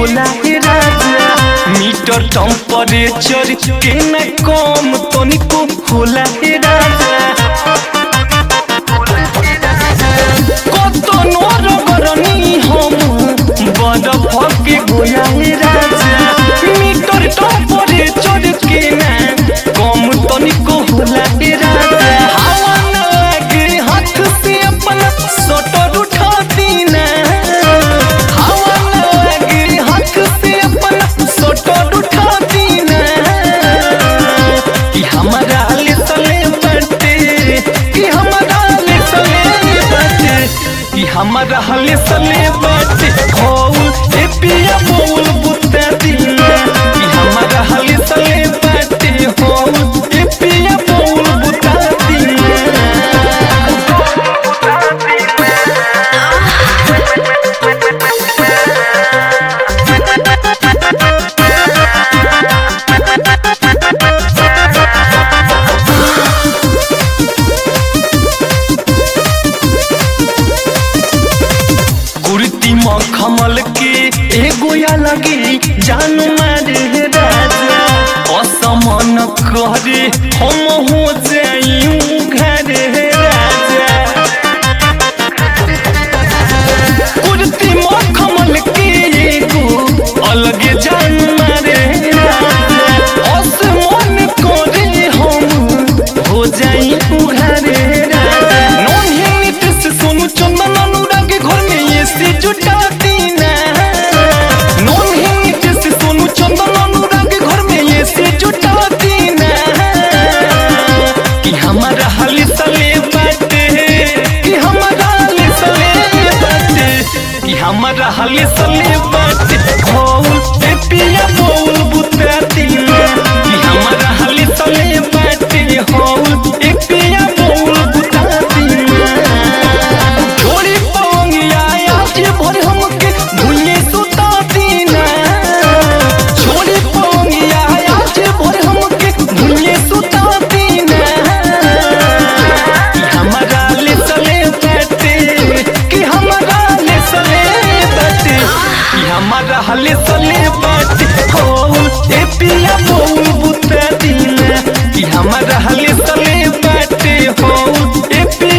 होला हे राजा meter temperature के न कम तनिको होला हे राजा कत नर गरनी हम बरफ के गोला हे राजा मीटर टेम्परेचर के न कम तनिको होला हे राजा हवा न लगे हाथ से अपना स्वेटर उठा दीना हवा न लगे हाथ से अपना स्वेटर उठा दीना कि हमारा ले सले बटे कि हमारा ले सले बटे कि हमारा ले सले बटे खोल ए पिया बोल बुत्ता दीना कि हमारा ले सले बटे खोल ए पिया बोल बुत्ता दीना कुर्ती मखमल के एगो या लगे जान मारे राजा असमन करे हम हो जाइयूं घरे राजा कुर्ती मखमल के एगो अलगे जान मारे राजा असमन करे हम हो जाइयूं घरे राजा नन्हे नीतीश सोनू चंदन अनुराग घर में से जुटा दीना नन्हे नीतीश सोनू चंदन अनुराग घर में ये से जुटा दीना कि हमारा हाल सले बाटे कि हमारा हाल सले बाटे कि हमारा हाल सले बाटे खोल ए पिया बोल बुत्ता दीना कि हमारा हाल सले बाटे खोल ए पिया बोल बुत्ता दीना थोड़ी पवंगिया आज भर हमके भूले सुता दीना छोड़ी पवंगिया आज भर हमके भूले सुता दीना कि हमारा ले सले बटे कि हमारा ले सले बटे कि हमारा ले सले बटे खोल ए पिया बोल बुत्ता दीना कि हमारा ले सले बटे खोल ए पिया